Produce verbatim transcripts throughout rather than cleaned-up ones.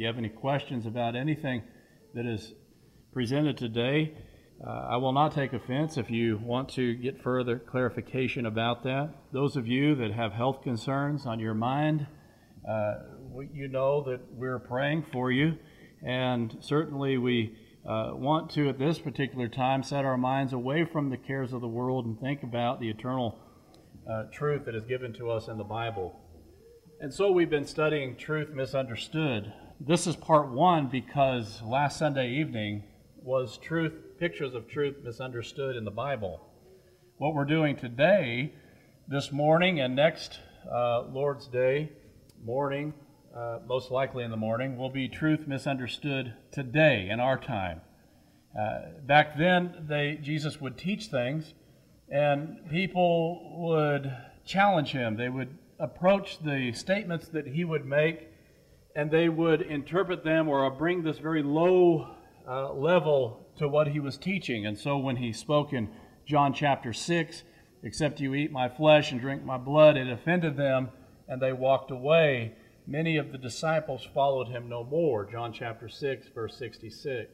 you have any questions about anything that is presented today, uh, I will not take offense if you want to get further clarification about that. Those of you that have health concerns on your mind, uh, you know that we're praying for you, and certainly we uh, want to, at this particular time, set our minds away from the cares of the world and think about the eternal uh, truth that is given to us in the Bible. And so we've been studying Truth Misunderstood. This is part one because last Sunday evening was truth, pictures of truth misunderstood in the Bible. What we're doing today, this morning and next uh, Lord's Day morning, uh, most likely in the morning, will be truth misunderstood today in our time. Uh, back then, they, Jesus would teach things, and people would challenge him. They would approach the statements that he would make, and they would interpret them or bring this very low uh, level to what he was teaching. And so when he spoke in John chapter six, "Except you eat my flesh and drink my blood," it offended them, and they walked away. Many of the disciples followed him no more. John chapter six, verse sixty-six.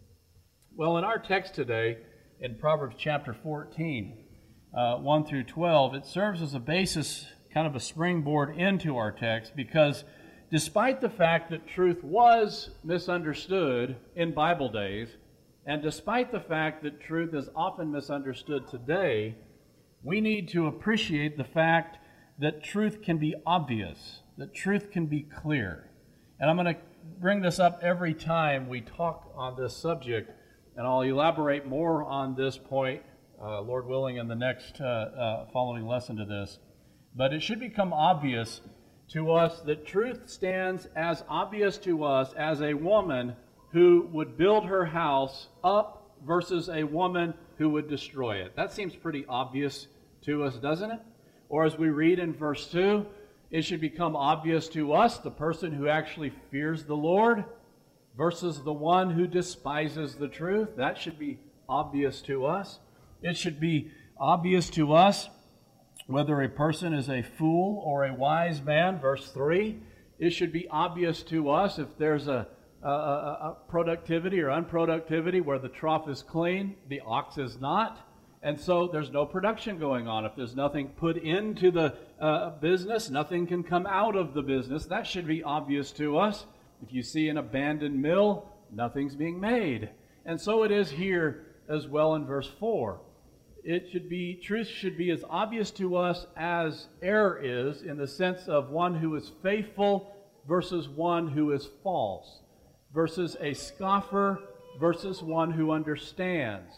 Well, in our text today, in Proverbs chapter fourteen, uh, one through twelve, it serves as a basis, kind of a springboard into our text, because despite the fact that truth was misunderstood in Bible days, and despite the fact that truth is often misunderstood today, we need to appreciate the fact that truth can be obvious, that truth can be clear. And I'm going to bring this up every time we talk on this subject, and I'll elaborate more on this point, uh, Lord willing, in the next uh, uh, following lesson to this. But it should become obvious to us that truth stands as obvious to us as a woman who would build her house up versus a woman who would destroy it. That seems pretty obvious to us, doesn't it? Or as we read in verse two, it should become obvious to us, the person who actually fears the Lord versus the one who despises the truth. That should be obvious to us. It should be obvious to us whether a person is a fool or a wise man, verse three. It should be obvious to us if there's a, a, a productivity or unproductivity where the trough is clean, the ox is not, and so there's no production going on. If there's nothing put into the uh, business, nothing can come out of the business. That should be obvious to us. If you see an abandoned mill, nothing's being made. And so it is here as well in verse four. It should be, truth should be as obvious to us as error is, in the sense of one who is faithful versus one who is false, versus a scoffer versus one who understands,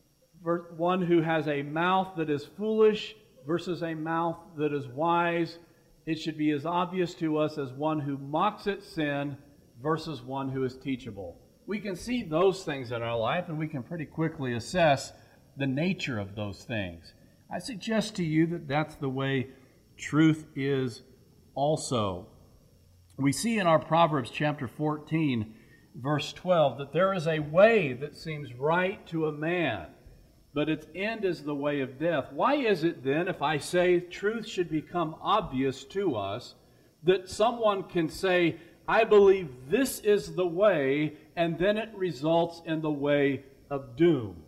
one who has a mouth that is foolish versus a mouth that is wise. It should be as obvious to us as one who mocks at sin versus one who is teachable. We can see those things in our life, and we can pretty quickly assess the nature of those things. I suggest to you that that's the way truth is also. We see in our Proverbs chapter fourteen, verse twelve, that there is a way that seems right to a man, but its end is the way of death. Why is it then, if I say truth should become obvious to us, that someone can say, I believe this is the way, and then it results in the way of doom?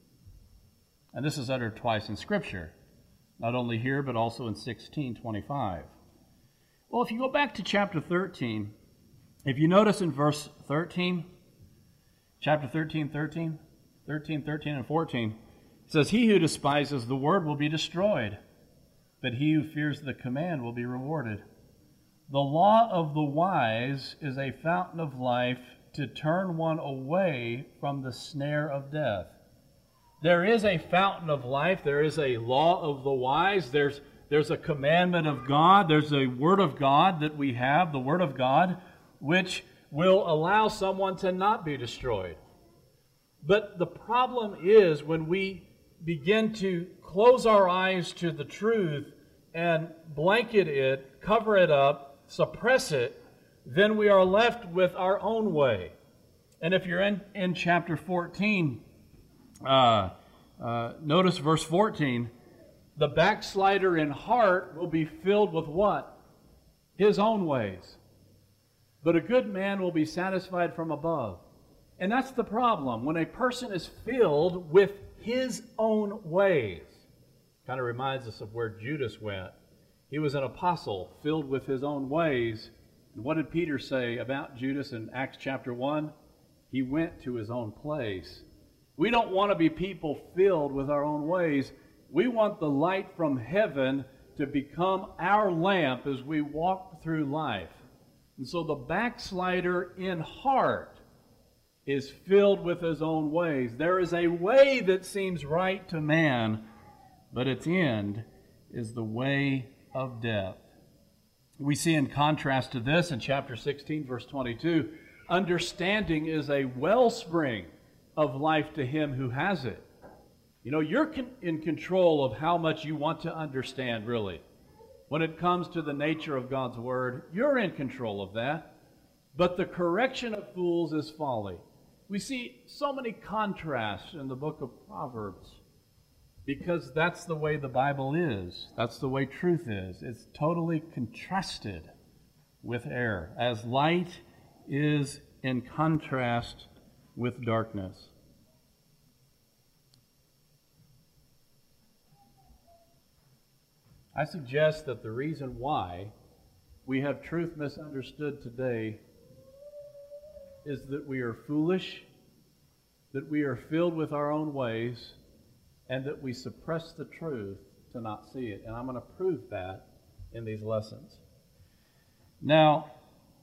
And this is uttered twice in Scripture, not only here, but also in sixteen twenty-five. Well, if you go back to chapter thirteen, if you notice in verse thirteen, chapter thirteen, thirteen, thirteen, thirteen, and fourteen, it says, He who despises the word will be destroyed, but he who fears the command will be rewarded. The law of the wise is a fountain of life to turn one away from the snare of death. There is a fountain of life. There is a law of the wise. There's, there's a commandment of God. There's a word of God that we have, the word of God, which will allow someone to not be destroyed. But the problem is when we begin to close our eyes to the truth and blanket it, cover it up, suppress it, then we are left with our own way. And if you're in, in chapter fourteen, Uh, uh, notice verse fourteen, the backslider in heart will be filled with what? His own ways. but a good man will be satisfied from above. And that's the problem. When a person is filled with his own ways, kind of reminds us of where Judas went. He was an apostle filled with his own ways. And what did Peter say about Judas in Acts chapter one? He went to his own place. We don't want to be people filled with our own ways. We want the light from heaven to become our lamp as we walk through life. And so the backslider in heart is filled with his own ways. There is a way that seems right to man, but its end is the way of death. We see in contrast to this in chapter sixteen, verse twenty-two, understanding is a wellspring of life to him who has it. You know, you're con- in control of how much you want to understand, really. When it comes to the nature of God's Word, you're in control of that. But the correction of fools is folly. We see so many contrasts in the book of Proverbs because that's the way the Bible is. That's the way truth is. It's totally contrasted with error, as light is in contrast with darkness. I suggest that the reason why we have truth misunderstood today is that we are foolish, that we are filled with our own ways, and that we suppress the truth to not see it. And I'm going to prove that in these lessons. Now,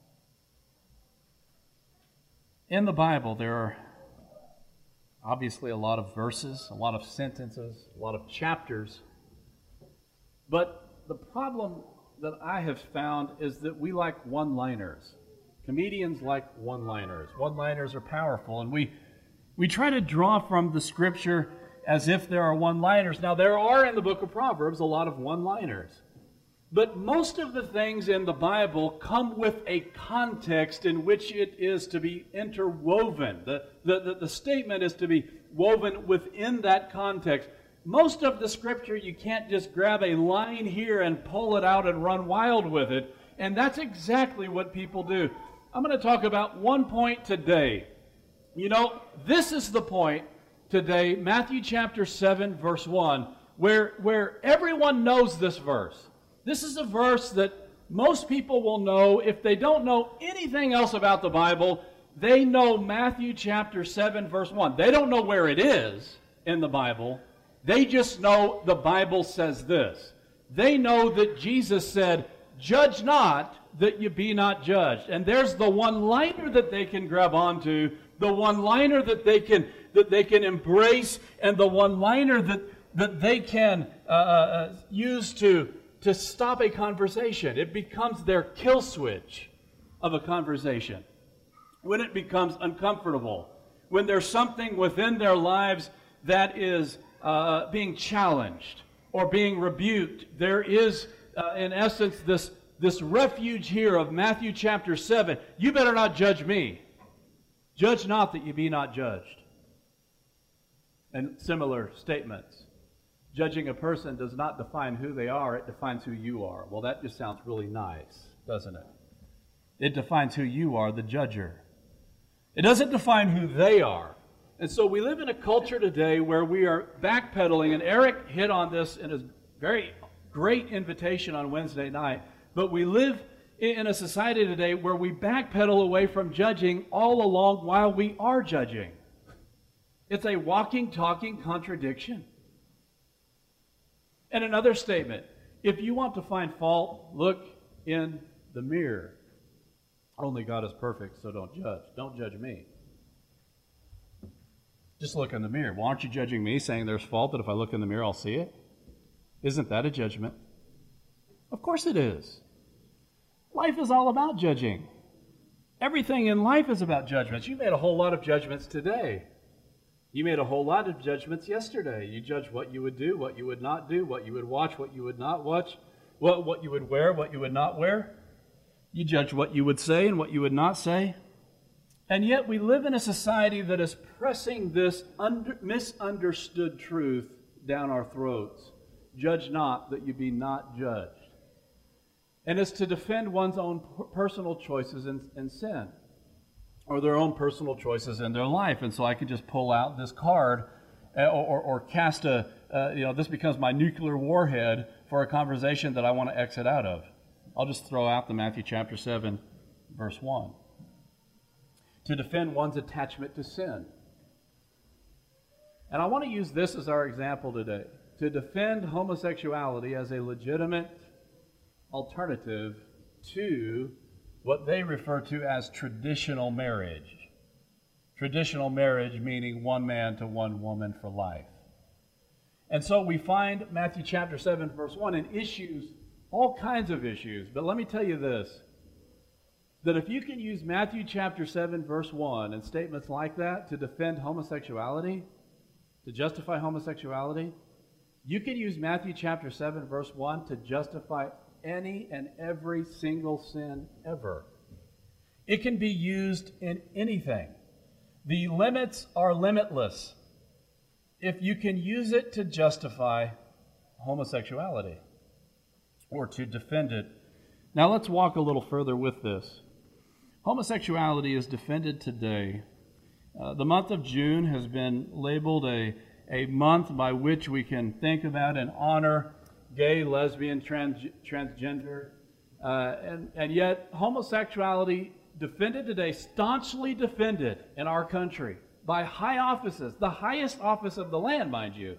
in the Bible, there are obviously a lot of verses, a lot of sentences, a lot of chapters. But the problem that I have found is that we like one-liners. Comedians like one-liners. One-liners are powerful, and we we try to draw from the Scripture as if there are one-liners. Now, there are in the book of Proverbs a lot of one-liners. But most of the things in the Bible come with a context in which it is to be interwoven. The, the, the, the statement is to be woven within that context. Most of the Scripture, you can't just grab a line here and pull it out and run wild with it. And that's exactly what people do. I'm going to talk about one point today. You know, this is the point today, Matthew chapter seven, verse one, where, where everyone knows this verse. This is a verse that most people will know. If they don't know anything else about the Bible, they know Matthew chapter seven, verse one. They don't know where it is in the Bible. They just know the Bible says this. They know that Jesus said, "Judge not, that you be not judged." And there's the one-liner that they can grab onto, the one-liner that they can that they can embrace, and the one-liner that that they can uh, uh, use to to stop a conversation. It becomes their kill switch of a conversation. When it becomes uncomfortable, when there's something within their lives that is uh, being challenged or being rebuked, there is, uh, in essence, this, this refuge here of Matthew chapter seven. You better not judge me. Judge not that you be not judged. And similar statements. Judging a person does not define who they are, it defines who you are. Well, that just sounds really nice, doesn't it? It defines who you are, the judger. It doesn't define who they are. And so we live in a culture today where we are backpedaling, and Eric hit on this in his very great invitation on Wednesday night, but we live in a society today where we backpedal away from judging all along while we are judging. It's a walking, talking contradiction. And another statement, if you want to find fault, look in the mirror. Only God is perfect, so don't judge. Don't judge me. Just look in the mirror. Well, aren't you judging me, saying there's fault, that if I look in the mirror, I'll see it? Isn't that a judgment? Of course it is. Life is all about judging. Everything in life is about judgments. You made a whole lot of judgments today. You made a whole lot of judgments yesterday. You judged what you would do, what you would not do, what you would watch, what you would not watch, what, what you would wear, what you would not wear. You judged what you would say and what you would not say. And yet we live in a society that is pressing this under, misunderstood truth down our throats. Judge not that you be not judged. And it's to defend one's own personal choices in, in sin, or their own personal choices in their life. And so I could just pull out this card or, or, or cast a, uh, you know, this becomes my nuclear warhead for a conversation that I want to exit out of. I'll just throw out the Matthew chapter seven, verse one. To defend one's attachment to sin. And I want to use this as our example today. To defend homosexuality as a legitimate alternative to what they refer to as traditional marriage. Traditional marriage meaning one man to one woman for life. And so we find Matthew chapter seven, verse one, and issues, all kinds of issues. But let me tell you this, that if you can use Matthew chapter seven, verse one, and statements like that to defend homosexuality, to justify homosexuality, you can use Matthew chapter seven, verse one to justify any and every single sin ever. It can be used in anything. The limits are limitless if you can use it to justify homosexuality or to defend it. Now let's walk a little further with this. Homosexuality is defended today. Uh, the month of June has been labeled a, a month by which we can think about and honor gay, lesbian, trans, transgender, uh, and, and yet homosexuality defended today, staunchly defended in our country by high offices, the highest office of the land, mind you,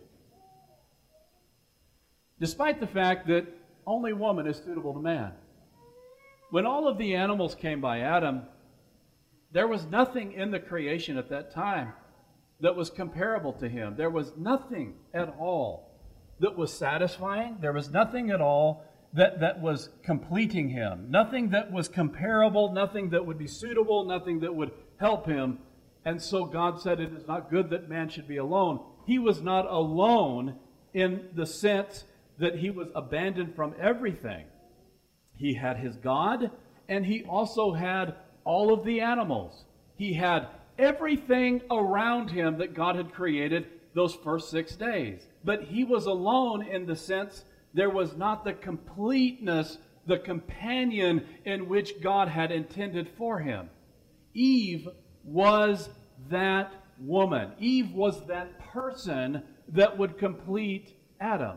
despite the fact that only woman is suitable to man. When all of the animals came by Adam, there was nothing in the creation at that time that was comparable to him. There was nothing at all that was satisfying. There was nothing at all that, that was completing him. Nothing that was comparable, nothing that would be suitable, nothing that would help him. And so God said it is not good that man should be alone. He was not alone in the sense that he was abandoned from everything. He had his God, and he also had all of the animals. He had everything around him that God had created those first six days. But he was alone in the sense there was not the completeness, the companion in which God had intended for him. Eve was that woman. Eve was that person that would complete Adam.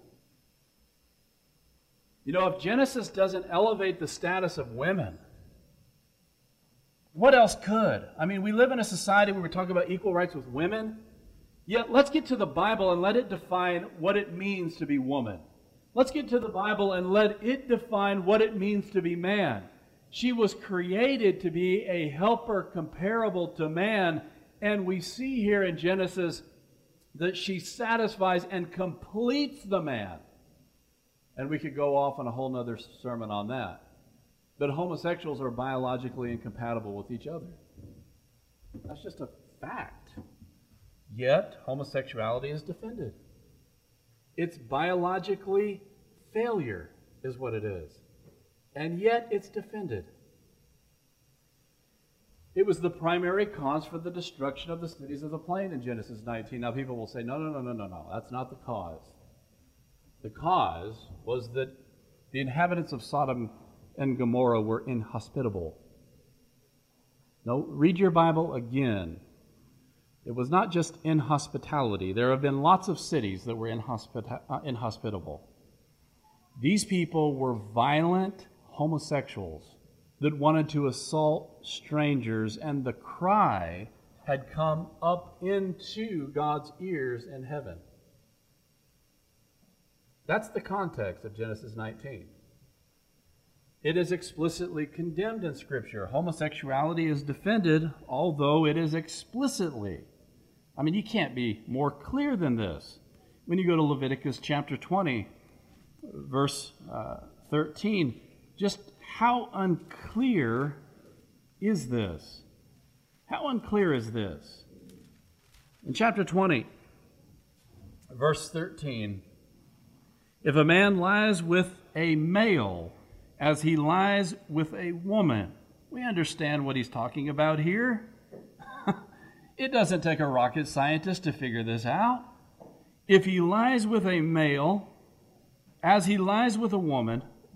You know, if Genesis doesn't elevate the status of women, what else could? I mean, we live in a society where we talk about equal rights with women, yet let's get to the Bible and let it define what it means to be woman. Let's get to the Bible and let it define what it means to be man. She was created to be a helper comparable to man, and we see here in Genesis that she satisfies and completes the man. And we could go off on a whole other sermon on that. But homosexuals are biologically incompatible with each other. That's just a fact. Yet, homosexuality is defended. It's biologically failure is what it is. And yet, it's defended. It was the primary cause for the destruction of the cities of the plain in Genesis nineteen. Now, people will say, no, no, no, no, no, no. That's not the cause. The cause was that the inhabitants of Sodom and Gomorrah were inhospitable. No, read your Bible again. It was not just inhospitality. There have been lots of cities that were inhospita- uh, inhospitable. These people were violent homosexuals that wanted to assault strangers, and the cry had come up into God's ears in heaven. That's the context of Genesis nineteen. It is explicitly condemned in Scripture. Homosexuality is defended, although it is explicitly. I mean, you can't be more clear than this. When you go to Leviticus chapter twenty, verse uh, thirteen, just how unclear is this? How unclear is this? In chapter twenty, verse thirteen, if a man lies with a male as he lies with a woman, we understand what he's talking about here. It doesn't take a rocket scientist to figure this out. If he lies with a male as he lies with a woman,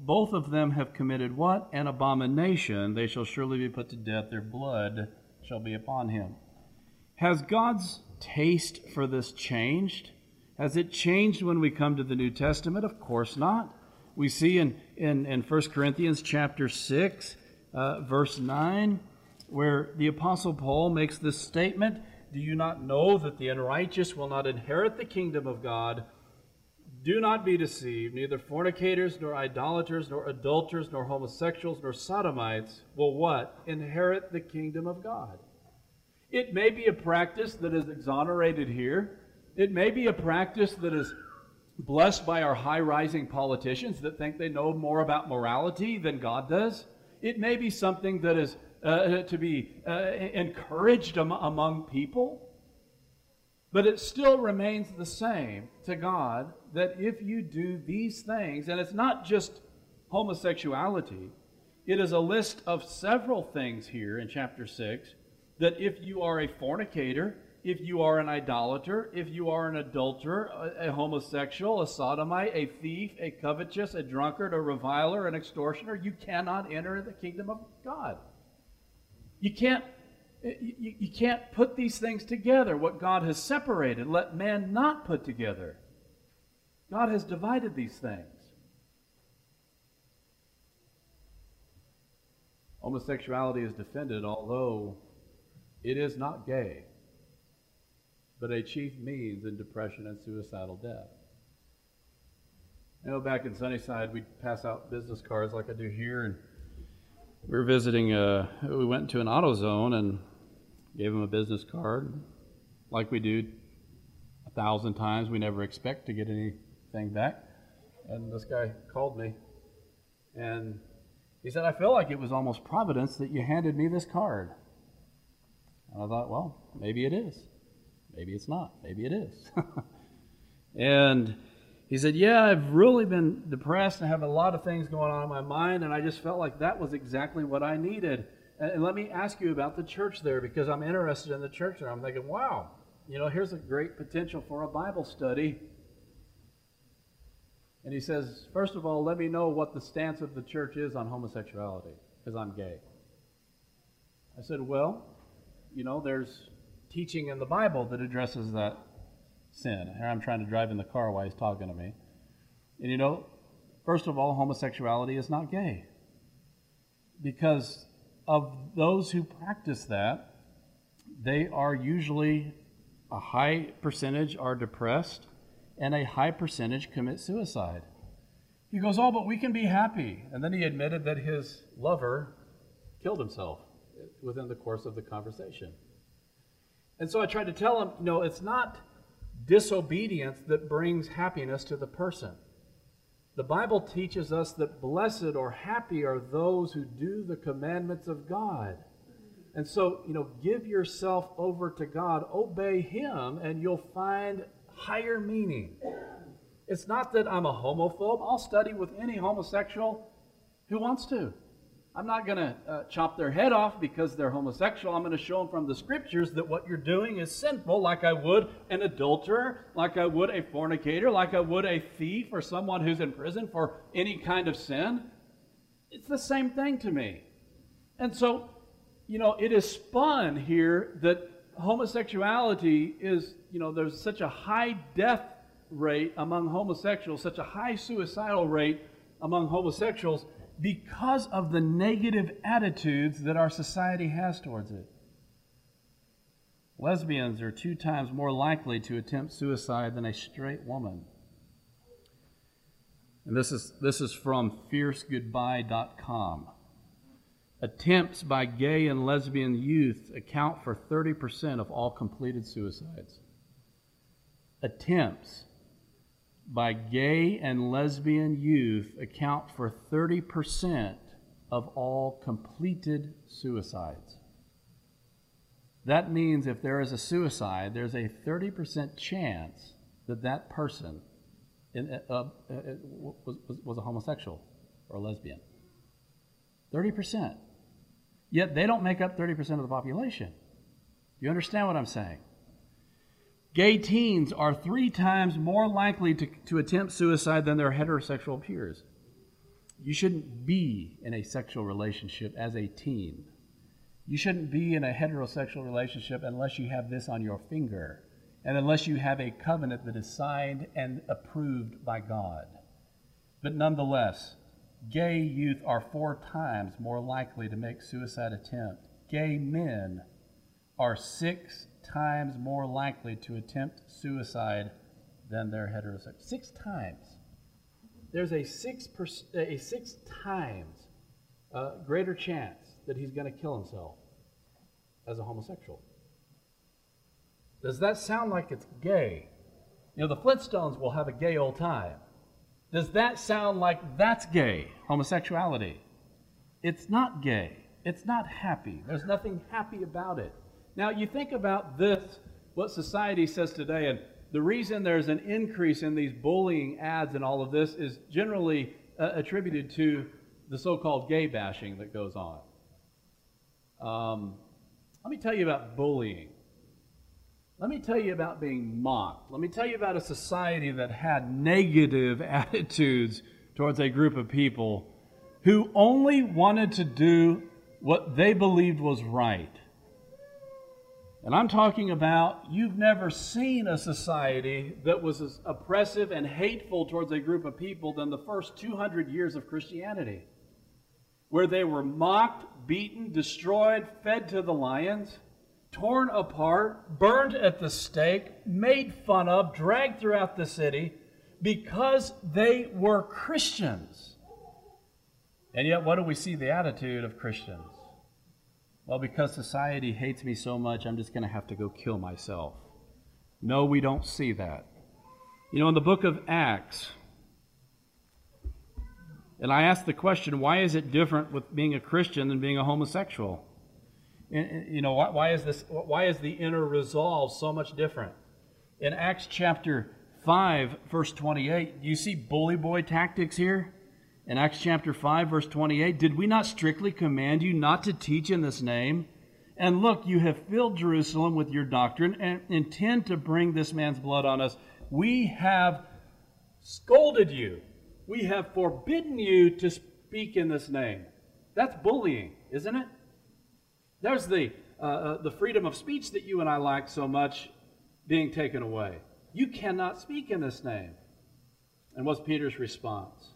both of them have committed what? An abomination. They shall surely be put to death. Their blood shall be upon him. Has God's taste for this changed? Has it changed when we come to the New Testament? Of course not. We see in, in, in First Corinthians chapter six, uh, verse nine, where the Apostle Paul makes this statement, do you not know that the unrighteous will not inherit the kingdom of God? Do not be deceived. Neither fornicators, nor idolaters, nor adulterers, nor homosexuals, nor sodomites will what? Inherit the kingdom of God. It may be a practice that is exonerated here. It may be a practice that is blessed by our high-rising politicians that think they know more about morality than God does. It may be something that is uh, to be uh, encouraged am- among people. But it still remains the same to God that if you do these things, and it's not just homosexuality, it is a list of several things here in chapter six, that if you are a fornicator, if you are an idolater, if you are an adulterer, a, a homosexual, a sodomite, a thief, a covetous, a drunkard, a reviler, an extortioner, you cannot enter the kingdom of God. You can't You, you can't put these things together. What God has separated, let man not put together. God has divided these things. Homosexuality is defended, although it is not gay, but a chief means in depression and suicidal death. You know, back in Sunnyside, we'd pass out business cards like I do here, and we were visiting, uh, we went to an AutoZone and gave him a business card, like we do a thousand times. We never expect to get anything back. And this guy called me, and he said, I feel like it was almost providence that you handed me this card. And I thought, well, maybe it is. Maybe it's not. Maybe it is. And he said, yeah, I've really been depressed and have a lot of things going on in my mind, and I just felt like that was exactly what I needed. And let me ask you about the church there, because I'm interested in the church there. I'm thinking, wow, you know, here's a great potential for a Bible study. And he says, first of all, let me know what the stance of the church is on homosexuality, because I'm gay. I said, well, you know, there's teaching in the Bible that addresses that sin. Here I'm trying to drive in the car while he's talking to me. And you know, first of all, homosexuality is not gay. Because of those who practice that, they are usually, a high percentage are depressed, and a high percentage commit suicide. He goes, oh, but we can be happy. And then he admitted that his lover killed himself within the course of the conversation. And so I tried to tell him, no, it's not disobedience that brings happiness to the person. The Bible teaches us that blessed or happy are those who do the commandments of God. And so, you know, give yourself over to God, obey Him, and you'll find higher meaning. It's not that I'm a homophobe. I'll study with any homosexual who wants to. I'm not going to uh, chop their head off because they're homosexual. I'm going to show them from the Scriptures that what you're doing is sinful, like I would an adulterer, like I would a fornicator, like I would a thief or someone who's in prison for any kind of sin. It's the same thing to me. And so, you know, it is spun here that homosexuality is, you know, there's such a high death rate among homosexuals, such a high suicidal rate among homosexuals, because of the negative attitudes that our society has towards it. Lesbians are two times more likely to attempt suicide than a straight woman. And this is this is from fierce goodbye dot com. Attempts by gay and lesbian youth account for thirty percent of all completed suicides. Attempts by gay and lesbian youth account for thirty percent of all completed suicides. That means if there is a suicide, there's a thirty percent chance that that person in, uh, uh, was, was, was a homosexual or a lesbian. thirty percent. Yet they don't make up thirty percent of the population. You understand what I'm saying? Gay teens are three times more likely to, to attempt suicide than their heterosexual peers. You shouldn't be in a sexual relationship as a teen. You shouldn't be in a heterosexual relationship unless you have this on your finger and unless you have a covenant that is signed and approved by God. But nonetheless, gay youth are four times more likely to make suicide attempt. Gay men are six times more likely to attempt suicide than their heterosexual. Six times. There's a six per, a six times uh, greater chance that he's going to kill himself as a homosexual. Does that sound like it's gay? You know, the Flintstones will have a gay old time. Does that sound like that's gay, homosexuality? It's not gay. It's not happy. There's nothing happy about it. Now, you think about this, what society says today, and the reason there's an increase in these bullying ads and all of this is generally uh, attributed to the so-called gay bashing that goes on. Um, let me tell you about bullying. Let me tell you about being mocked. Let me tell you about a society that had negative attitudes towards a group of people who only wanted to do what they believed was right. And I'm talking about, you've never seen a society that was as oppressive and hateful towards a group of people than the first two hundred years of Christianity, where they were mocked, beaten, destroyed, fed to the lions, torn apart, burned at the stake, made fun of, dragged throughout the city because they were Christians. And yet, what do we see the attitude of Christians? Well, because society hates me so much, I'm just going to have to go kill myself. No, we don't see that. You know, in the book of Acts, and I asked the question, why is it different with being a Christian than being a homosexual? And, you know, why, why is this? Why is the inner resolve so much different? In Acts chapter five, verse twenty-eight, do you see bully boy tactics here? In Acts chapter five, verse twenty-eight, did we not strictly command you not to teach in this name? And look, you have filled Jerusalem with your doctrine and intend to bring this man's blood on us. We have scolded you. We have forbidden you to speak in this name. That's bullying, isn't it? There's the, uh, uh, the freedom of speech that you and I like so much being taken away. You cannot speak in this name. And what's Peter's response?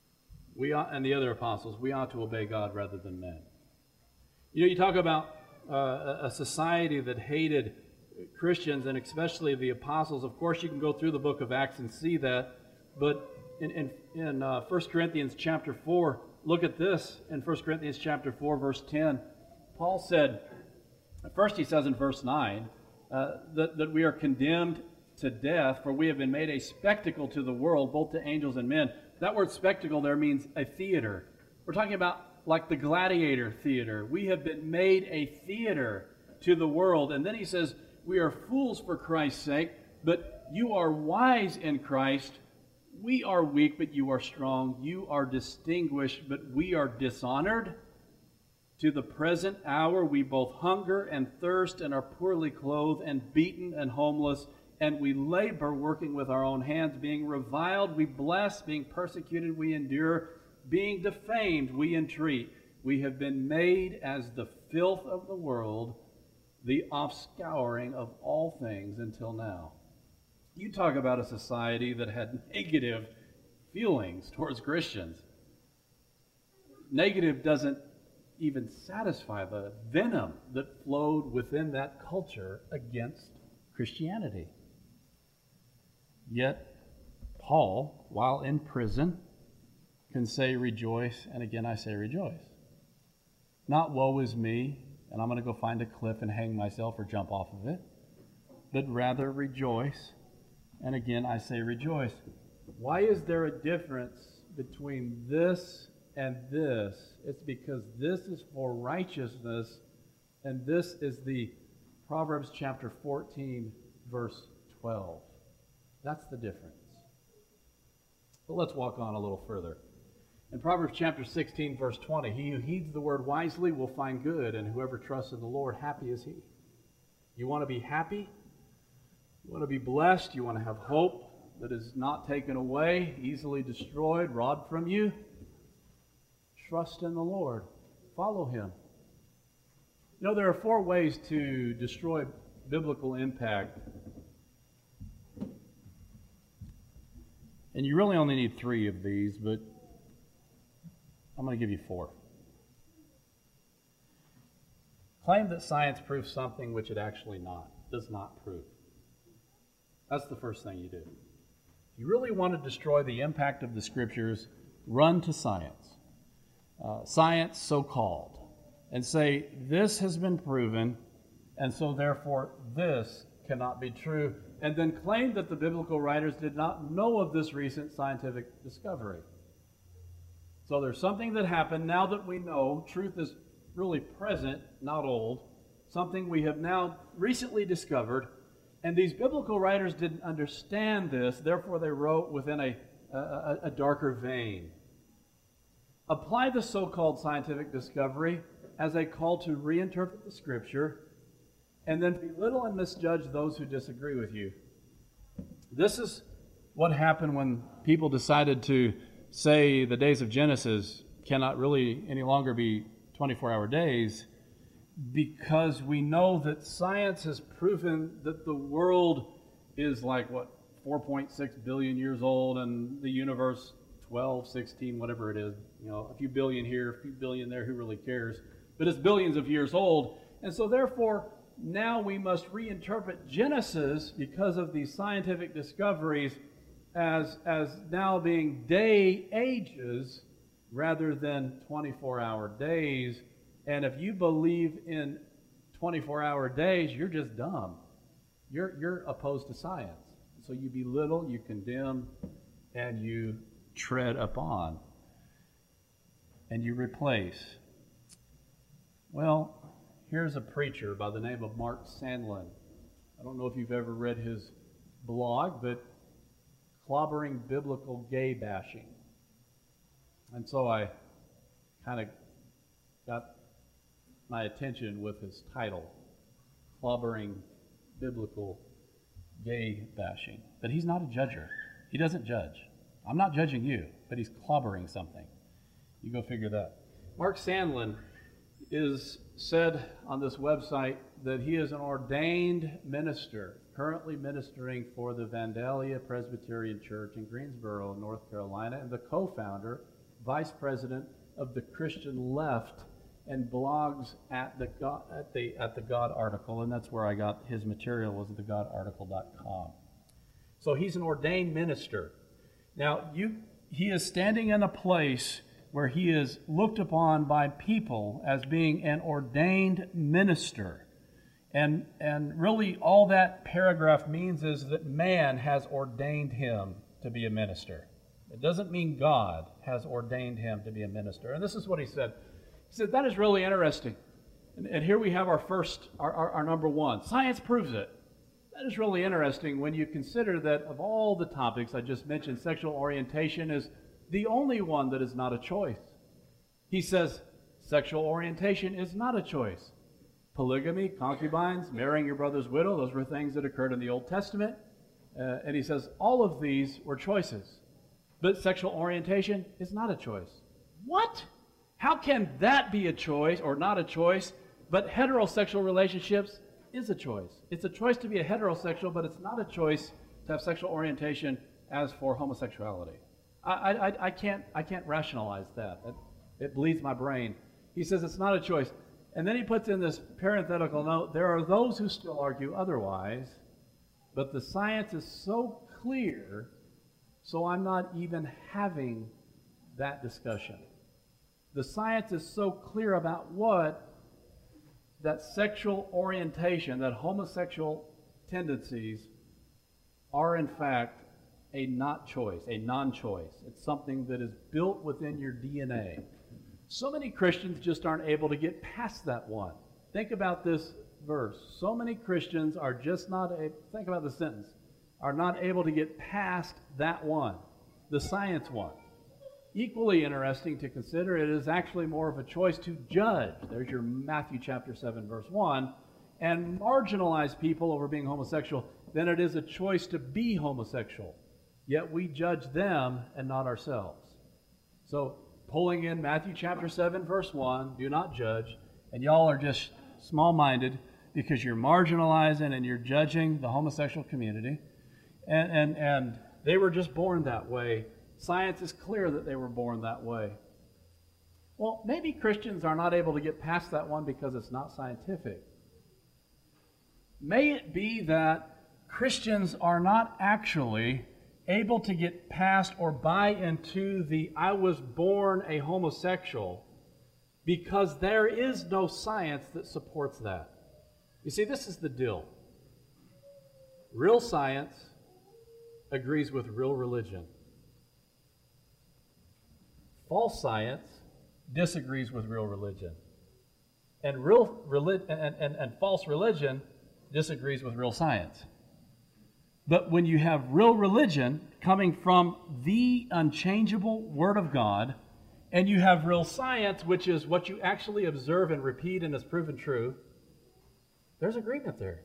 We ought, and the other apostles, we ought to obey God rather than men. You know, you talk about uh, a society that hated Christians, and especially the apostles. Of course, you can go through the book of Acts and see that. But in, in, in uh, First Corinthians chapter four, look at this. In First Corinthians chapter four, verse ten, Paul said, first he says in verse nine, uh, that, that we are condemned to death, for we have been made a spectacle to the world, both to angels and men. That word spectacle there means a theater. We're talking about like the gladiator theater. We have been made a theater to the world. And then he says, we are fools for Christ's sake, but you are wise in Christ. We are weak, but you are strong. You are distinguished, but we are dishonored. To the present hour we both hunger and thirst and are poorly clothed and beaten and homeless. And we labor, working with our own hands, being reviled, we bless, being persecuted, we endure, being defamed, we entreat. We have been made as the filth of the world, the offscouring of all things until now. You talk about a society that had negative feelings towards Christians. Negative doesn't even satisfy the venom that flowed within that culture against Christianity. Yet, Paul, while in prison, can say rejoice, and again I say rejoice. Not woe is me, and I'm going to go find a cliff and hang myself or jump off of it, but rather rejoice, and again I say rejoice. Why is there a difference between this and this? It's because this is for righteousness, and this is the Proverbs chapter fourteen, verse twelve. That's the difference. But let's walk on a little further. In Proverbs chapter sixteen, verse twenty, he who heeds the word wisely will find good, and whoever trusts in the Lord, happy is he. You want to be happy? You want to be blessed? You want to have hope that is not taken away, easily destroyed, robbed from you? trust in the Lord. Follow him. You know, there are four ways to destroy biblical impact. And you really only need three of these, but I'm going to give you four. Claim that science proves something which it actually not, does not prove. That's the first thing you do. If you really want to destroy the impact of the Scriptures, run to science. Uh, science so-called. And say, this has been proven, and so therefore this cannot be true. And then claim that the biblical writers did not know of this recent scientific discovery. So there's something that happened now that we know. Truth is really present, not old. Something we have now recently discovered. And these biblical writers didn't understand this, therefore they wrote within a, a, a darker vein. Apply the so-called scientific discovery as a call to reinterpret the Scripture, and then belittle and misjudge those who disagree with you. This is what happened when people decided to say the days of Genesis cannot really any longer be twenty-four hour days, because we know that science has proven that the world is like, what, four point six billion years old, and the universe twelve, sixteen, whatever it is, you know, a few billion here, a few billion there, who really cares? But it's billions of years old. And so therefore, now we must reinterpret Genesis because of these scientific discoveries as, as now being day ages rather than twenty-four hour days. And if you believe in twenty-four hour days, you're just dumb. You're, you're opposed to science. So you belittle, you condemn, and you tread upon, and you replace. Well, here's a preacher by the name of Mark Sandlin. I don't know if you've ever read his blog, but Clobbering Biblical Gay Bashing. And so I kind of got my attention with his title, Clobbering Biblical Gay Bashing. But he's not a judger. He doesn't judge. I'm not judging you, but he's clobbering something. You go figure that. Mark Sandlin is said on this website that he is an ordained minister, currently ministering for the Vandalia Presbyterian Church in Greensboro, North Carolina, and the co-founder, vice president of the Christian Left, and blogs at the God, at the at the God Article, and that's where I got his material, was at the god article dot com. So he's an ordained minister. Now, you he is standing in a place where he is looked upon by people as being an ordained minister. And, and really all that paragraph means is that man has ordained him to be a minister. It doesn't mean God has ordained him to be a minister. And this is what he said. He said, that is really interesting. And, and here we have our first, our, our, our number one. Science proves it. That is really interesting when you consider that of all the topics I just mentioned, sexual orientation is the only one that is not a choice. He says sexual orientation is not a choice. Polygamy, concubines, marrying your brother's widow, those were things that occurred in the Old Testament. Uh, and he says all of these were choices. But sexual orientation is not a choice. What? How can that be a choice or not a choice, but heterosexual relationships is a choice? It's a choice to be a heterosexual, but it's not a choice to have sexual orientation as for homosexuality. I, I, I, can't, I can't rationalize that. It, it bleeds my brain. He says it's not a choice. And then he puts in this parenthetical note, there are those who still argue otherwise, but the science is so clear, so I'm not even having that discussion. The science is so clear about what? That sexual orientation, that homosexual tendencies are in fact a not choice, a non-choice. It's something that is built within your D N A. So many Christians just aren't able to get past that one. Think about this verse. So many Christians are just not, a, think about the sentence, are not able to get past that one, the science one. Equally interesting to consider, it is actually more of a choice to judge. There's your Matthew chapter seven, verse one, and marginalize people over being homosexual than it is a choice to be homosexual. Yet we judge them and not ourselves. So pulling in Matthew chapter seven, verse one, do not judge, and y'all are just small-minded because you're marginalizing and you're judging the homosexual community. And, and, and they were just born that way. Science is clear that they were born that way. Well, maybe Christians are not able to get past that one because it's not scientific. May it be that Christians are not actually able to get past or buy into the I was born a homosexual because there is no science that supports that. You see, this is the deal. Real science agrees with real religion. False science disagrees with real religion. And real relig- and, and, and false religion disagrees with real science. But when you have real religion coming from the unchangeable Word of God, and you have real science, which is what you actually observe and repeat and is proven true, there's agreement there.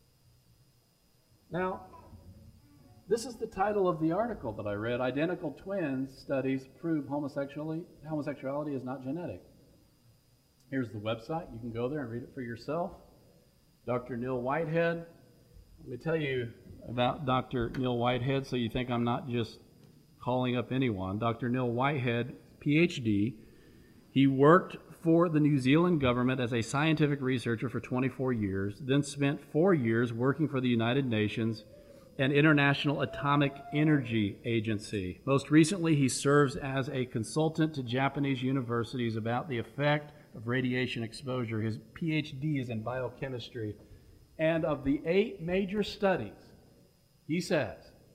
Now, this is the title of the article that I read. Identical twins studies prove homosexuality, homosexuality is not genetic. Here's the website. You can go there and read it for yourself. Doctor Neil Whitehead. Let me tell you about Doctor Neil Whitehead so you think I'm not just calling up anyone. Doctor Neil Whitehead, P H D, he worked for the New Zealand government as a scientific researcher for twenty-four years, then spent four years working for the United Nations and International Atomic Energy Agency. Most recently, he serves as a consultant to Japanese universities about the effect of radiation exposure. His P H D is in biochemistry. And of the eight major studies, he says,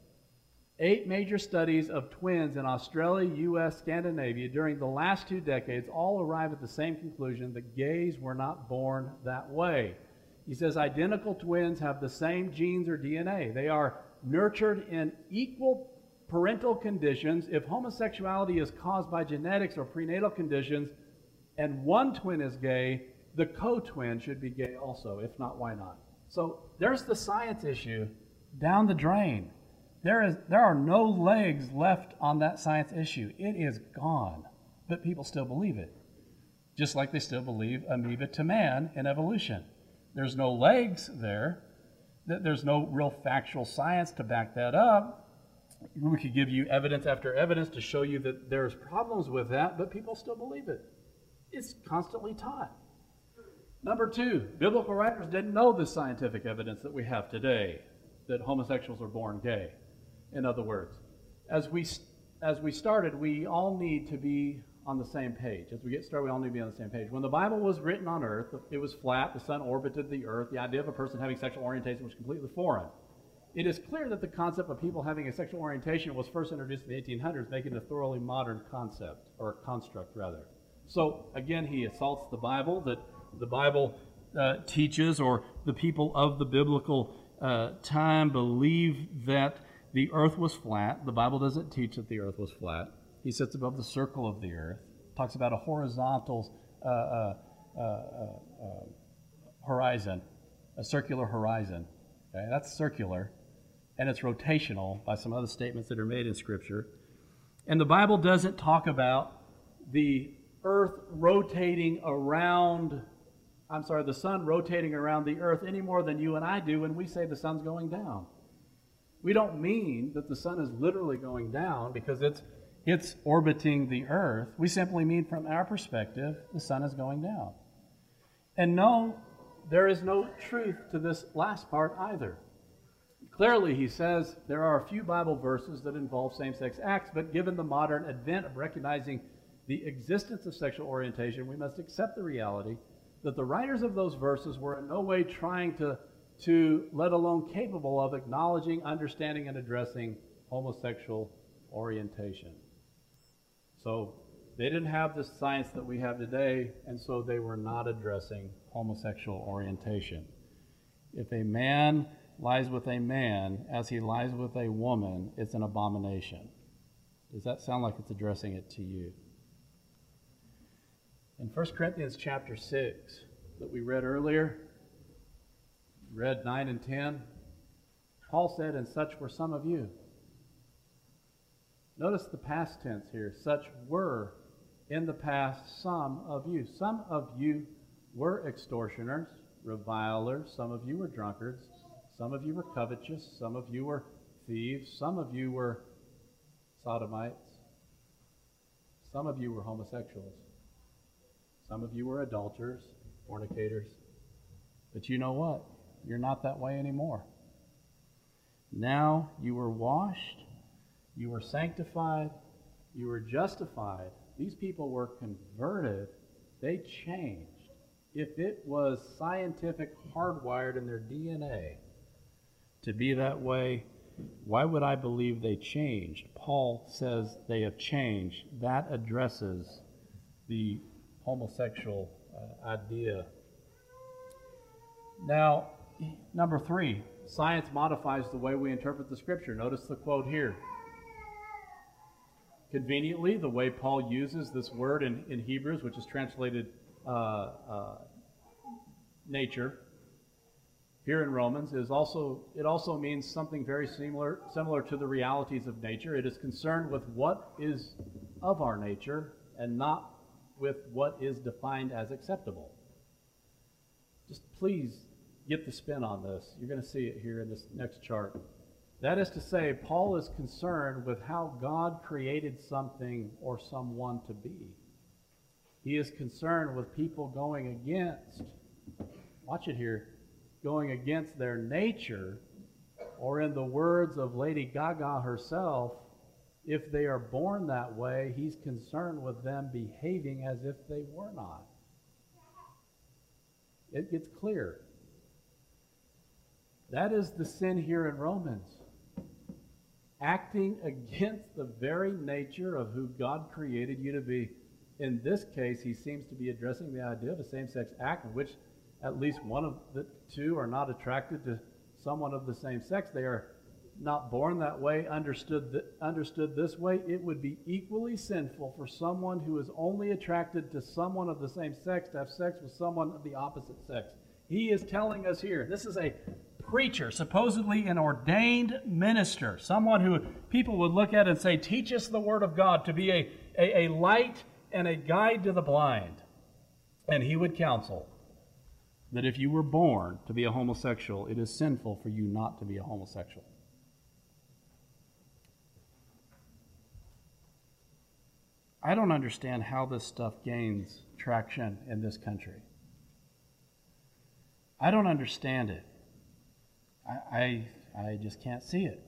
eight major studies of twins in Australia, U S, Scandinavia during the last two decades all arrive at the same conclusion that gays were not born that way. He says identical twins have the same genes or D N A. They are nurtured in equal parental conditions. If homosexuality is caused by genetics or prenatal conditions and one twin is gay, the co-twin should be gay also. If not, why not? So there's the science issue down the drain. There is, there are no legs left on that science issue. It is gone. But people still believe it. Just like they still believe amoeba to man in evolution. There's no legs there. There's no real factual science to back that up. We could give you evidence after evidence to show you that there's problems with that, but people still believe it. It's constantly taught. Number two, biblical writers didn't know the scientific evidence that we have today, that homosexuals are born gay. In other words, as we as we started, we all need to be on the same page. As we get started, we all need to be on the same page. When the Bible was written on earth, it was flat, the sun orbited the earth, the idea of a person having sexual orientation was completely foreign. It is clear that the concept of people having a sexual orientation was first introduced in the eighteen hundreds, making it a thoroughly modern concept, or construct rather. So again, he assaults the Bible, that the Bible uh, teaches, or the people of the biblical uh, time believe that the earth was flat. The Bible doesn't teach that the earth was flat. He sits above the circle of the earth, talks about a horizontal uh, uh, uh, uh, horizon, a circular horizon. Okay? That's circular, and it's rotational by some other statements that are made in Scripture. And the Bible doesn't talk about the earth rotating around, I'm sorry, the sun rotating around the earth any more than you and I do when we say the sun's going down. We don't mean that the sun is literally going down because it's it's orbiting the earth. We simply mean from our perspective, the sun is going down. And no, there is no truth to this last part either. Clearly, he says there are a few Bible verses that involve same-sex acts, but given the modern advent of recognizing the existence of sexual orientation, we must accept the reality that the writers of those verses were in no way trying to, to let alone capable of acknowledging, understanding, and addressing homosexual orientation. So they didn't have the science that we have today, and so they were not addressing homosexual orientation. If a man lies with a man as he lies with a woman, it's an abomination. Does that sound like it's addressing it to you? In First Corinthians chapter six that we read earlier, read nine and ten, Paul said, and such were some of you. Notice the past tense here. Such were in the past, some of you. Some of you were extortioners, revilers. Some of you were drunkards. Some of you were covetous. Some of you were thieves. Some of you were sodomites. Some of you were homosexuals. Some of you were adulterers, fornicators. But you know what? You're not that way anymore. Now you were washed, you were sanctified, you were justified. These people were converted. They changed. If it was scientific hardwired in their D N A to be that way, why would I believe they changed? Paul says they have changed. That addresses the homosexual uh, idea. Now, number three, science modifies the way we interpret the Scripture. Notice the quote here. Conveniently, the way Paul uses this word in, in Hebrews, which is translated uh, uh, nature, here in Romans, is also it also means something very similar similar to the realities of nature. It is concerned with what is of our nature and not with what is defined as acceptable. Just please get the spin on this. You're going to see it here in this next chart. That is to say, Paul is concerned with how God created something or someone to be. He is concerned with people going against, watch it here, going against their nature, or in the words of Lady Gaga herself, if they are born that way, he's concerned with them behaving as if they were not. It gets clear. That is the sin here in Romans. Acting against the very nature of who God created you to be. In this case, he seems to be addressing the idea of a same-sex act in which at least one of the two are not attracted to someone of the same sex. They are not born that way, understood th- understood this way. It would be equally sinful for someone who is only attracted to someone of the same sex to have sex with someone of the opposite sex. He is telling us here, this is a preacher, supposedly an ordained minister, someone who people would look at and say, teach us the Word of God to be a, a, a light and a guide to the blind. And he would counsel that if you were born to be a homosexual, it is sinful for you not to be a homosexual. I don't understand how this stuff gains traction in this country. I don't understand it. I, I, I just can't see it.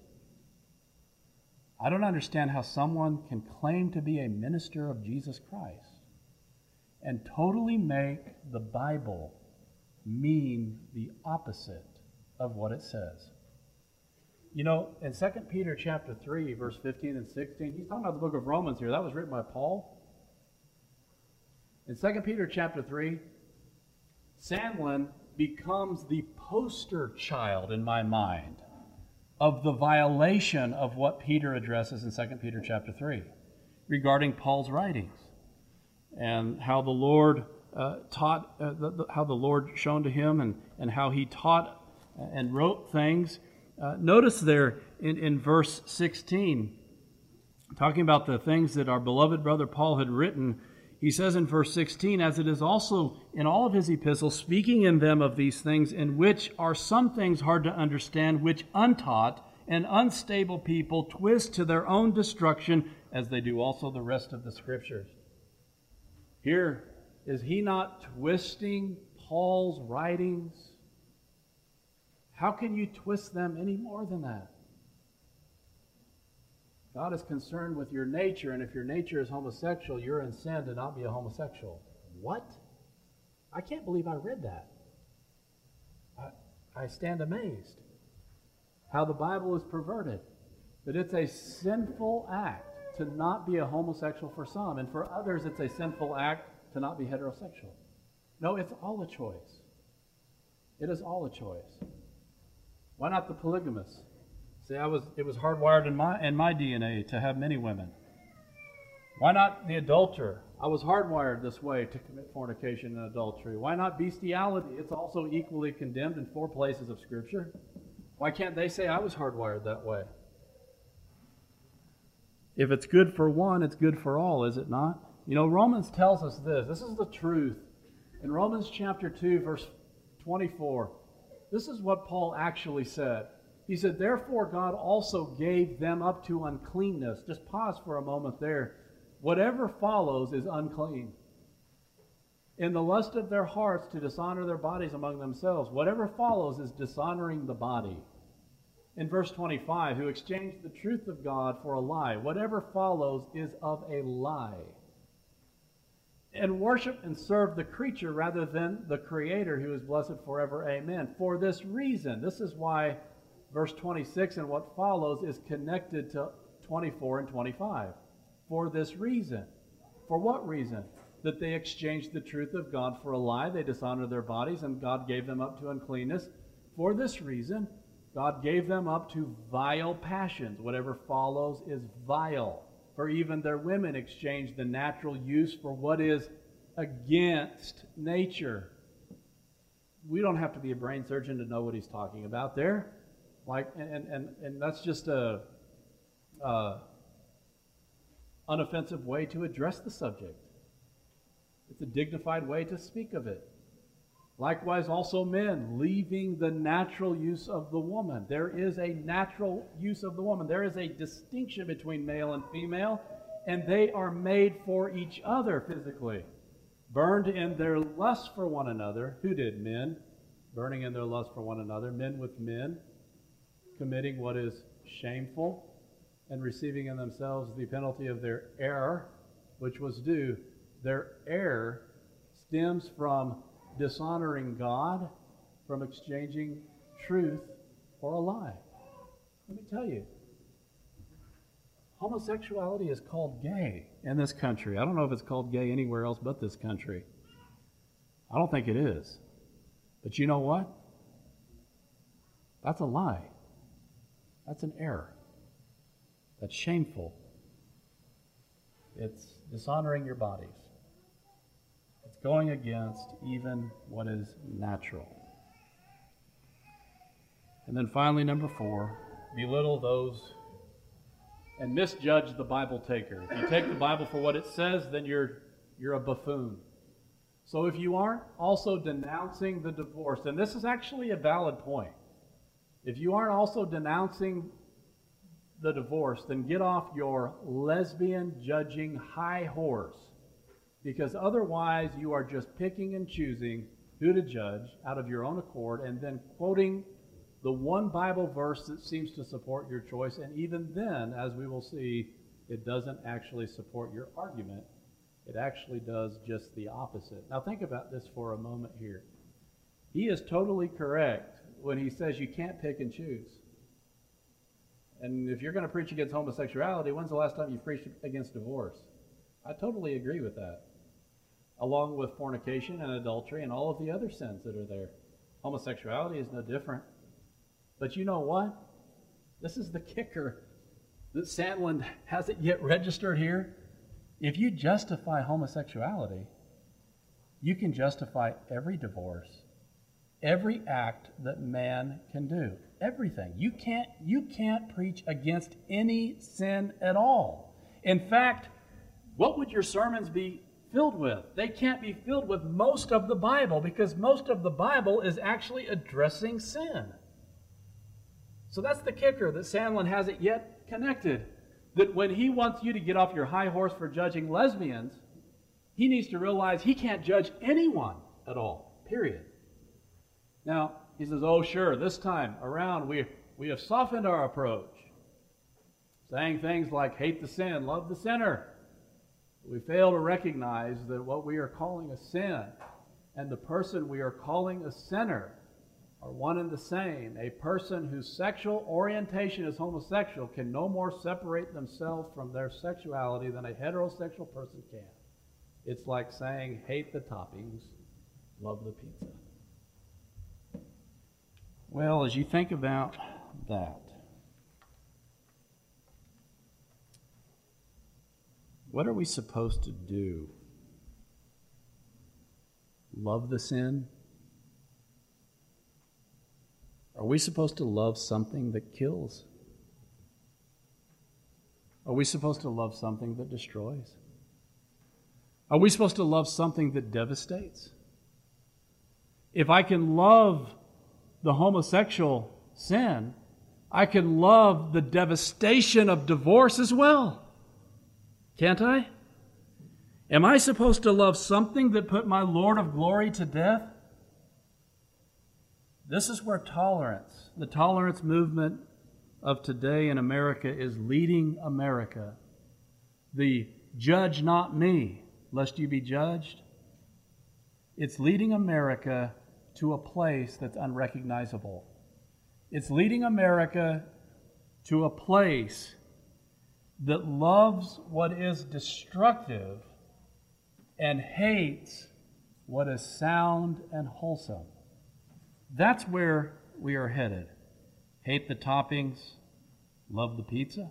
I don't understand how someone can claim to be a minister of Jesus Christ and totally make the Bible mean the opposite of what it says. You know, in Second Peter chapter three, verse fifteen and sixteen, he's talking about the book of Romans here. That was written by Paul. In Second Peter chapter three, Sandlin becomes the poster child in my mind of the violation of what Peter addresses in Second Peter chapter three regarding Paul's writings and how the Lord uh, taught, uh, the, the, how the Lord shown to him and, and how he taught and wrote things. Uh, notice there in, in verse sixteen, talking about the things that our beloved brother Paul had written, he says in verse sixteen, as it is also in all of his epistles, speaking in them of these things, in which are some things hard to understand, which untaught and unstable people twist to their own destruction, as they do also the rest of the Scriptures. Here, is he not twisting Paul's writings? How can you twist them any more than that? God is concerned with your nature, and if your nature is homosexual, you're in sin to not be a homosexual. What? I can't believe I read that. I, I stand amazed how the Bible is perverted. That it's a sinful act to not be a homosexual for some, and for others it's a sinful act to not be heterosexual. No, it's all a choice. It is all a choice. Why not the polygamous? See, I was it was hardwired in my in my D N A to have many women. Why not the adulterer? I was hardwired this way to commit fornication and adultery. Why not bestiality? It's also equally condemned in four places of Scripture. Why can't they say I was hardwired that way? If it's good for one, it's good for all, is it not? You know, Romans tells us this. This is the truth. In Romans chapter two, verse twenty-four, this is what Paul actually said. He said, therefore God also gave them up to uncleanness. Just pause for a moment there. Whatever follows is unclean. In the lust of their hearts to dishonor their bodies among themselves. Whatever follows is dishonoring the body. In verse twenty-five, who exchanged the truth of God for a lie. Whatever follows is of a lie. And worship and serve the creature rather than the Creator, who is blessed forever. Amen. For this reason, this is why verse twenty-six and what follows is connected to twenty-four and twenty-five. For this reason. For what reason? That they exchanged the truth of God for a lie. They dishonored their bodies, and God gave them up to uncleanness. For this reason, God gave them up to vile passions. Whatever follows is vile. For even their women exchanged the natural use for what is against nature. We don't have to be a brain surgeon to know what he's talking about there. Like, and and and that's just a, a unoffensive way to address the subject. It's a dignified way to speak of it. Likewise, also men, leaving the natural use of the woman. There is a natural use of the woman. There is a distinction between male and female, and they are made for each other physically. Burned in their lust for one another. Who did? Men. Burning in their lust for one another. Men with men. Committing what is shameful, and receiving in themselves the penalty of their error, which was due. Their error stems from dishonoring God, from exchanging truth for a lie. Let me tell you, homosexuality is called gay in this country. I don't know if it's called gay anywhere else but this country. I don't think it is. But you know what? That's a lie. That's an error. That's shameful. It's dishonoring your bodies. It's going against even what is natural. And then finally, number four, belittle those and misjudge the Bible taker. If you take the Bible for what it says, then you're you're a buffoon. So if you aren't also denouncing the divorce, and this is actually a valid point, if you aren't also denouncing the divorce, then get off your lesbian judging high horse, because otherwise you are just picking and choosing who to judge out of your own accord and then quoting the one Bible verse that seems to support your choice, and even then, as we will see, it doesn't actually support your argument. It actually does just the opposite. Now think about this for a moment here. He is totally correct when he says you can't pick and choose. And if you're going to preach against homosexuality, when's the last time you preached against divorce? I totally agree with that. Along with fornication and adultery and all of the other sins that are there. Homosexuality is no different. But you know what? This is the kicker that Sandlin hasn't yet registered here. If you justify homosexuality, you can justify every divorce, every act that man can do. Everything. You can't, you can't preach against any sin at all. In fact, what would your sermons be filled with? They can't be filled with most of the Bible, because most of the Bible is actually addressing sin. So that's the kicker that Sandlin hasn't yet connected. That when he wants you to get off your high horse for judging lesbians, he needs to realize he can't judge anyone at all, period. Now, he says, oh, sure, this time around we, we have softened our approach, saying things like hate the sin, love the sinner. We fail to recognize that what we are calling a sin and the person we are calling a sinner are one and the same. A person whose sexual orientation is homosexual can no more separate themselves from their sexuality than a heterosexual person can. It's like saying hate the toppings, love the pizza. Well, as you think about that, what are we supposed to do? Love the sin? Are we supposed to love something that kills? Are we supposed to love something that destroys? Are we supposed to love something that devastates? If I can love the homosexual sin, I can love the devastation of divorce as well. Can't I? Am I supposed to love something that put my Lord of glory to death? This is where tolerance, the tolerance movement of today in America, is leading America. The judge not me, lest you be judged. It's leading America to a place that's unrecognizable. It's leading America to a place that loves what is destructive and hates what is sound and wholesome. That's where we are headed. Hate the toppings, love the pizza.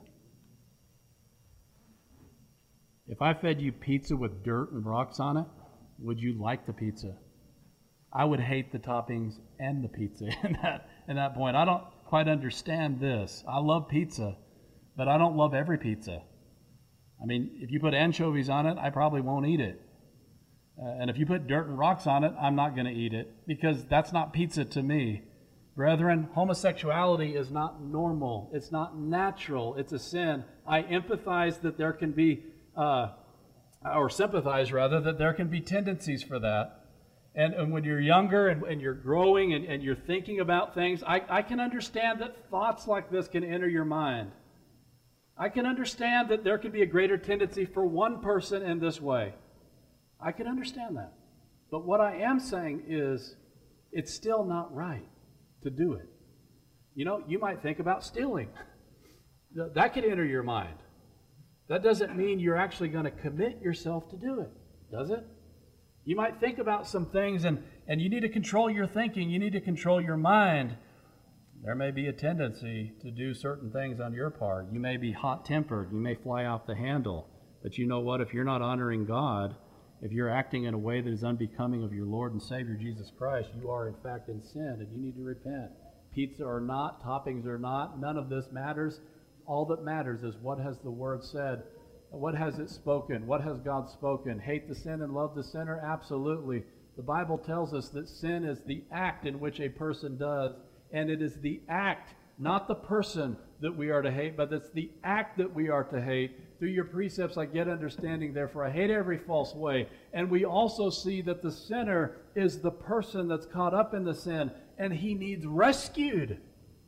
If I fed you pizza with dirt and rocks on it, would you like the pizza? I would hate the toppings and the pizza in that, in that point. I don't quite understand this. I love pizza, but I don't love every pizza. I mean, if you put anchovies on it, I probably won't eat it. Uh, and if you put dirt and rocks on it, I'm not going to eat it, because that's not pizza to me. Brethren, homosexuality is not normal. It's not natural. It's a sin. I empathize that there can be, uh, or sympathize rather, that there can be tendencies for that. And, and when you're younger and, and you're growing and, and you're thinking about things, I, I can understand that thoughts like this can enter your mind. I can understand that there can be a greater tendency for one person in this way. I can understand that. But what I am saying is, it's still not right to do it. You know, you might think about stealing. That could enter your mind. That doesn't mean you're actually going to commit yourself to do it, does it? You might think about some things, and, and you need to control your thinking. You need to control your mind. There may be a tendency to do certain things on your part. You may be hot-tempered. You may fly off the handle. But you know what? If you're not honoring God, if you're acting in a way that is unbecoming of your Lord and Savior Jesus Christ, you are in fact in sin, and you need to repent. Pizza or not, toppings or not, none of this matters. All that matters is, what has the Word said? What has it spoken? What has God spoken? Hate the sin and love the sinner? Absolutely. The Bible tells us that sin is the act in which a person does, and it is the act, not the person, that we are to hate, but it's the act that we are to hate. Through your precepts I get understanding, therefore I hate every false way. And we also see that the sinner is the person that's caught up in the sin, and he needs rescued.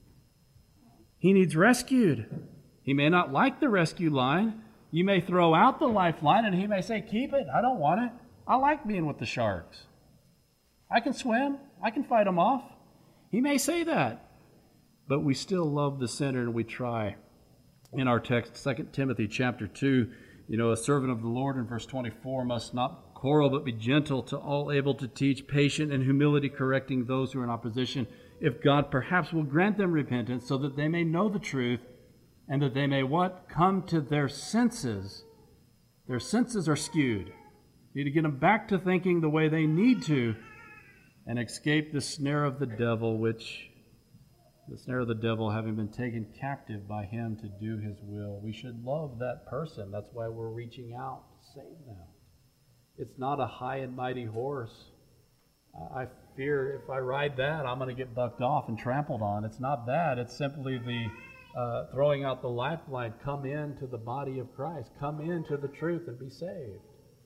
He needs rescued. He may not like the rescue line. You may throw out the lifeline, and he may say, keep it. I don't want it. I like being with the sharks. I can swim. I can fight them off. He may say that. But we still love the sinner, and we try. In our text, Second Timothy chapter two, you know, a servant of the Lord in verse twenty-four must not quarrel, but be gentle to all, able to teach, patient in humility, correcting those who are in opposition, if God perhaps will grant them repentance, so that they may know the truth, and that they may what? Come to their senses. Their senses are skewed. You need to get them back to thinking the way they need to, and escape the snare of the devil, which, the snare of the devil having been taken captive by him to do his will. We should love that person. That's why we're reaching out to save them. It's not a high and mighty horse. I fear if I ride that, I'm going to get bucked off and trampled on. It's not that. It's simply the uh, throwing out the lifeline. Come into the body of Christ. Come into the truth and be saved.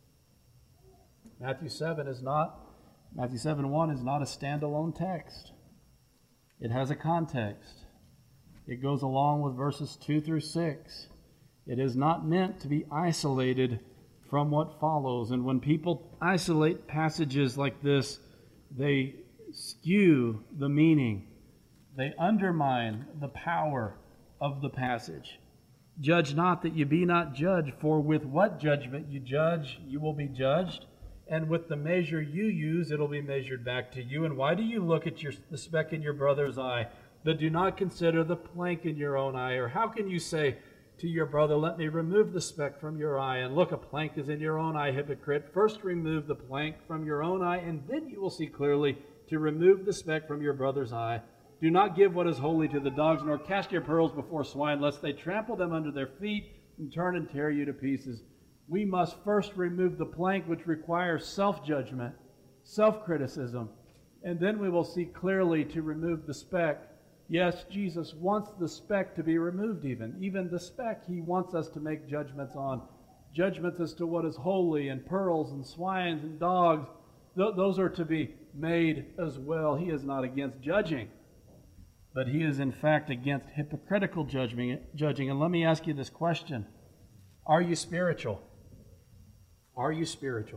Matthew seven is not, Matthew seven one is not a standalone text. It has a context. It goes along with verses two through six. It is not meant to be isolated from what follows. And when people isolate passages like this, they skew the meaning. They undermine the power of the passage. Judge not that you be not judged, for with what judgment you judge, you will be judged. And with the measure you use, it'll be measured back to you. And why do you look at your, the speck in your brother's eye, but do not consider the plank in your own eye? Or how can you say to your brother, let me remove the speck from your eye, and look, a plank is in your own eye, hypocrite? First remove the plank from your own eye, and then you will see clearly to remove the speck from your brother's eye. Do not give what is holy to the dogs, nor cast your pearls before swine, lest they trample them under their feet and turn and tear you to pieces. we must first remove the plank which requires self-judgment, self-criticism, and then we will see clearly to remove the speck. Yes, Jesus wants the speck to be removed even. Even the speck He wants us to make judgments on. Judgments as to what is holy, and pearls and swines and dogs. Th- those are to be made as well. He is not against judging, but He is in fact against hypocritical judging. judging. And let me ask you this question. Are you spiritual? Are you spiritual?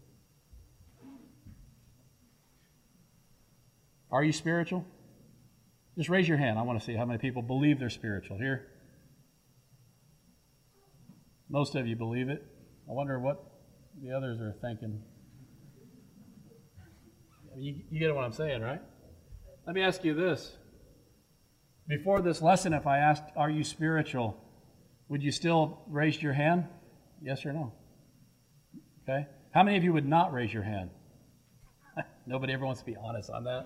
Are you spiritual? Just raise your hand. I want to see how many people believe they're spiritual here. Most of you believe it. I wonder what the others are thinking. You, you get what I'm saying, right? Let me ask you this. Before this lesson, if I asked, are you spiritual, would you still raise your hand? Yes or no? Okay. How many of you would not raise your hand? Nobody ever wants to be honest on that.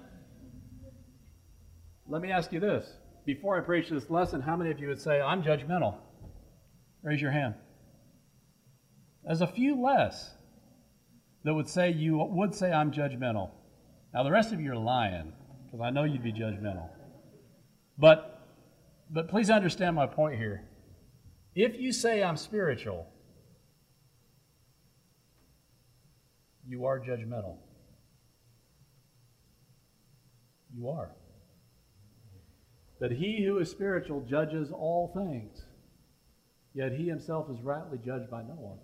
Let me ask you this. Before I preach this lesson, how many of you would say, I'm judgmental? Raise your hand. There's a few less that would say you would say I'm judgmental. Now the rest of you are lying, because I know you'd be judgmental. But but please understand my point here. If you say I'm spiritual, you are judgmental. You are. That he who is spiritual judges all things, yet he himself is rightly judged by no one.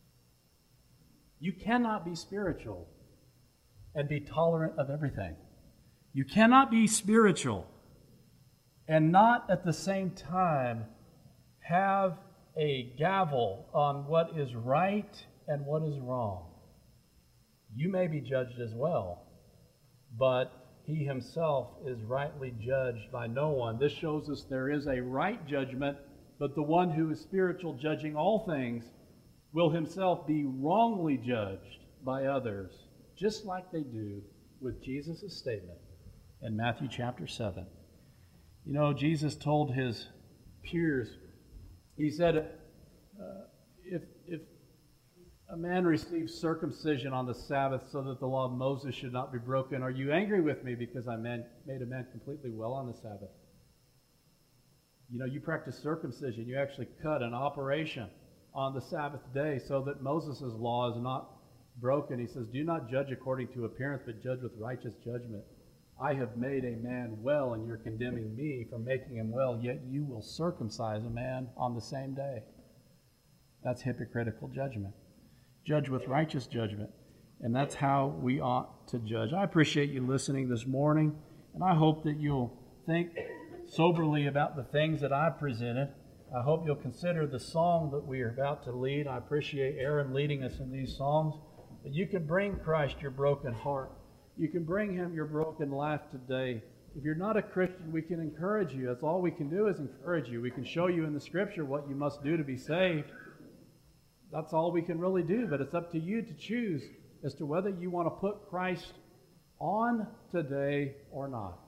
You cannot be spiritual and be tolerant of everything. You cannot be spiritual and not at the same time have a gavel on what is right and what is wrong. You may be judged as well, but he himself is rightly judged by no one. This shows us there is a right judgment, but the one who is spiritual, judging all things, will himself be wrongly judged by others, just like they do with Jesus' statement in Matthew chapter seven. You know, Jesus told his peers, he said, uh, if, if a man receives circumcision on the Sabbath so that the law of Moses should not be broken, are you angry with me because I man, made a man completely well on the Sabbath? You know, you practice circumcision. You actually cut an operation on the Sabbath day so that Moses' law is not broken. He says, do not judge according to appearance, but judge with righteous judgment. I have made a man well, and you're condemning me for making him well, yet you will circumcise a man on the same day. That's hypocritical judgment. Judge with righteous judgment. And that's how we ought to judge. I appreciate you listening this morning, and I hope that you'll think soberly about the things that I presented. I hope you'll consider the song that we are about to lead. I appreciate Aaron leading us in these songs. But you can bring Christ your broken heart. You can bring him your broken life today. If you're not a Christian, we can encourage you. That's all we can do is encourage you. We can show you in the Scripture what you must do to be saved. That's all we can really do, but it's up to you to choose as to whether you want to put Christ on today or not.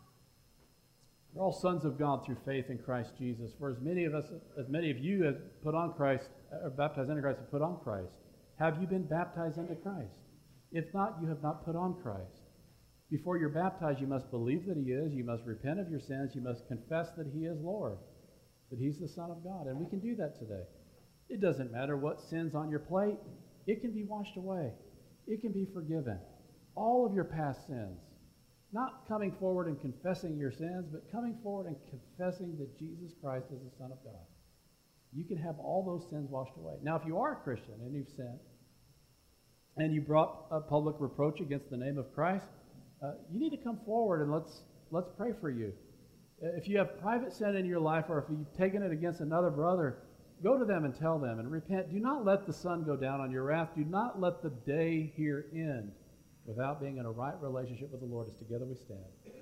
We're all sons of God through faith in Christ Jesus. For as many of us, as many of you have put on Christ, or baptized into Christ, have put on Christ. Have you been baptized into Christ? If not, you have not put on Christ. Before you're baptized, you must believe that he is. You must repent of your sins. You must confess that he is Lord, that he's the Son of God. And we can do that today. It doesn't matter what sin's on your plate. It can be washed away. It can be forgiven. All of your past sins. Not coming forward and confessing your sins, but coming forward and confessing that Jesus Christ is the Son of God. You can have all those sins washed away. Now, if you are a Christian and you've sinned, and you brought a public reproach against the name of Christ, uh, you need to come forward and let's let's pray for you. If you have private sin in your life, or if you've taken it against another brother, go to them and tell them and repent. Do not let the sun go down on your wrath. Do not let the day here end without being in a right relationship with the Lord as together we stand.